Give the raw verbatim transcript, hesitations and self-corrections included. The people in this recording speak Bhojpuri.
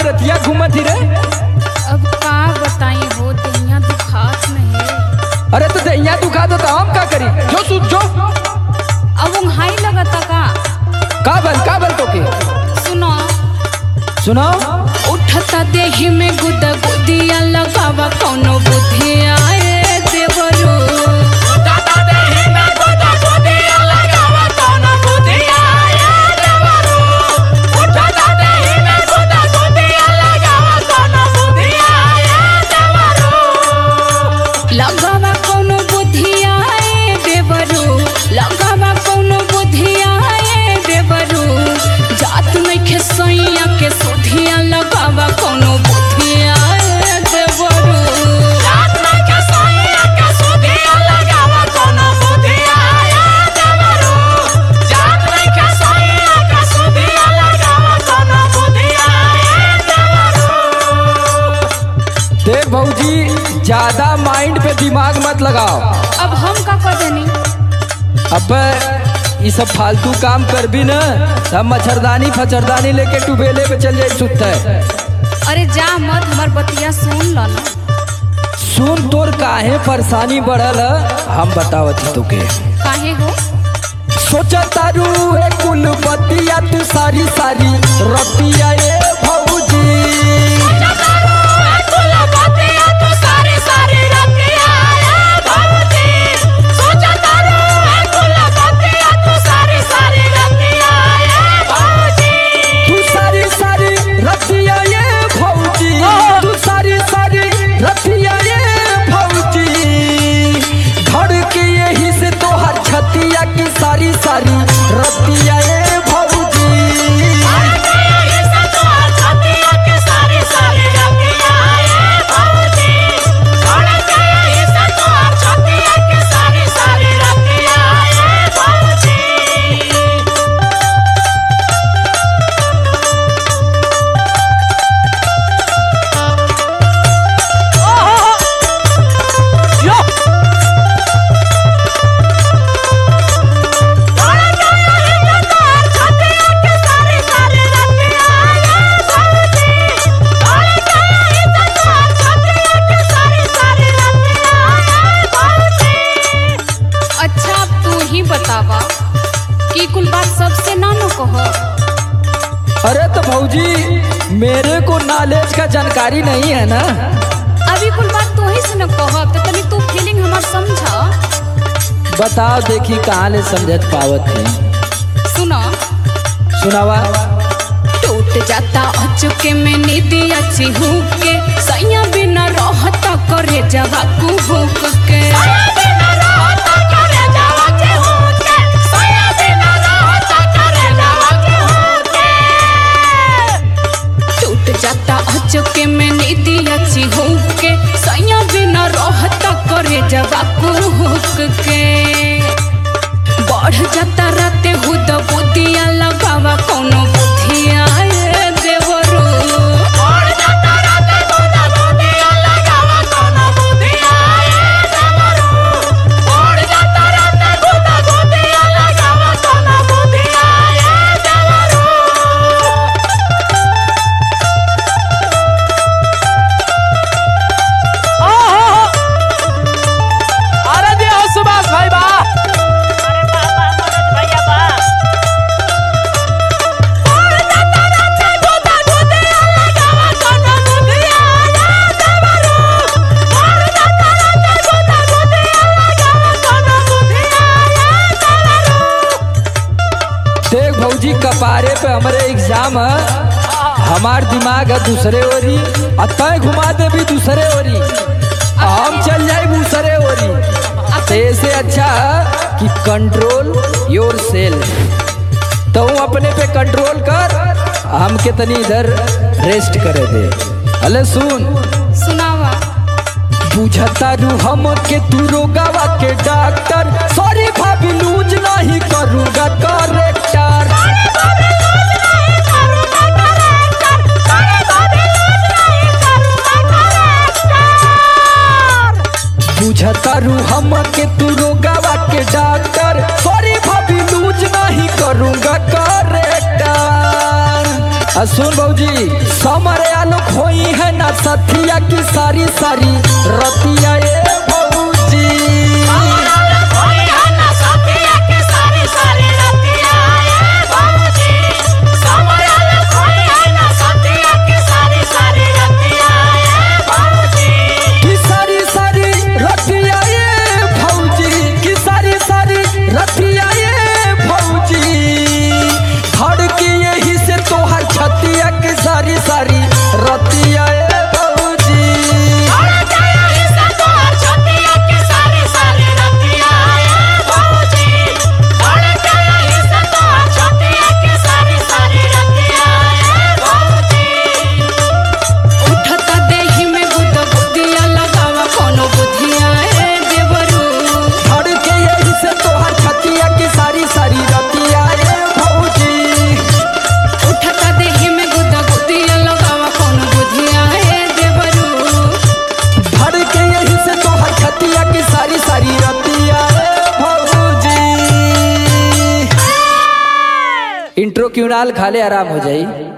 रतिया घूमत ही रे? अब का बताई हो, दहिया दुखात नहीं। अरे तो दहिया दुखा दो तो हम का करी? जो सुत जो अब उंघाई लगता का? का बल का बल तो के सुनो सुनो। उठता देही में गुदा गुदिया लगावा कौनो बुद्धिया ए देवरू। उठता देही में गुदा गुदिया लगावा कौनो बुद्धिया ए देवरू। उठता देही में गुदा गुदिया लगावा कौनो बुद्धिया ए देवरू। लगावा कौनो बुद्धिया ए देवरू। लगावा कौनो बुद्धिया ए देवरू। जात नहीं खे सैया के सुधिया लगावा कौनो बुद्धिया ए देवरू। जात नहीं खे सैया के सुधिया लगावा कौनो बुद्धिया ए देवरू। जात नहीं खे सैया के सुधिया लगावा कौनो बुद्धिया ए देवरू। देख भौजी, ज्यादा माइंड पे दिमाग मत लगाओ। अब हम का कर देनी? अब ये सब फालतू काम कर भी न, हम मच्छरदानी फचरदानी लेके टुबेले पे चल जाए सुत है। अरे जा मत, हमार बतिया सुन लो ना। सुन, तोर काहे परेशानी बढ़ल है हम बतावत ही तोके। काहे हो? सोचा तारू है कुल बतिया तू सारी सारी रतिया ये भौजी। सोचा तारू है कुल बतिया तू सारी सारी रतिया ये भौजी। सोचा तारू है कुल बतिया तू सारी सारी रतिया ये भौजी। तू सारी सारी रतिया ये भौजी। तू सारी सारी रतिया ये भौजी। धड़ के यही से तो हर छतिया की सारी सारी रतिया ये भौजी। अच्छा, अब तू ही बतावा कि कुल बात सबसे ना नो कहो। अरे तो भौजी, मेरे को नॉलेज का जानकारी नहीं है ना। अभी कुल बात तू ही से न कहो, तो तनी तू फीलिंग हमार समझा। बताओ देखी कहाँ ले समझत पावत है। सुनो सुनावा। टूट जाता अचुके में नींदी अच्छी हुक के। सैया बिना रहता करे जवा कुहुक के। टूट जाता अचुके में नींदी अच्छी हुक के। सैया बिना रहता करे जवा कुहुक के। बढ़ जाता राते हुद बुद्धिया लगावा कौनो बुद्धिया ए देवरू। बढ़ जाता राते हुद बुद्धिया लगावा कौनो बुद्धिया ए देवरू। बढ़ जाता राते हुद बुद्धिया लगावा कौनो बुद्धिया ए देवरू। अरे जी हो सुभाष भाई बा। देख भौजी, कपारे पे हमारे एग्जाम है। हमार दिमाग है दूसरे ओरी, अतः घुमा दे भी दूसरे ओरी, हम चल जाए दूसरे ओरी। तो ऐसे अच्छा है कि कंट्रोल योर सेल्फ। तो अपने पे कंट्रोल कर, हम के तनी इधर रेस्ट करे दे। अले सुन सुनावा। बुझता रू हम के तू रोगावा के डॉक्टर। सॉरी भाभी, लूज नहीं करूँगा करेक्टर। बुझता रू हम के तू रोगावा के डॉक्टर। सॉरी भाभी, लूज नहीं करूँगा करेक्टर। सुन भौजी, समर सथिया की सारी सारी रतिया ए भौजी की सारी सारी रतिया ए भौजी की सारी सारी रतिया ए भौजी धड़की यही से तोहर छतिया की सारी सारी रतिया ए भौजी उठता देहि में गुदगुदिया लगावा कोनो बुधिया ए देवरू धड़के यही से तोहर छतिया की सारी सारी रतिया ए भौजी उठता देहि में गुदगुदिया लगावा कोनो बुधिया ए देवरू धड़के यही से तोहर छतिया की सारी सारी रतिया ए भौजी। इंट्रो क्यों नाल खाले आराम हो जाई।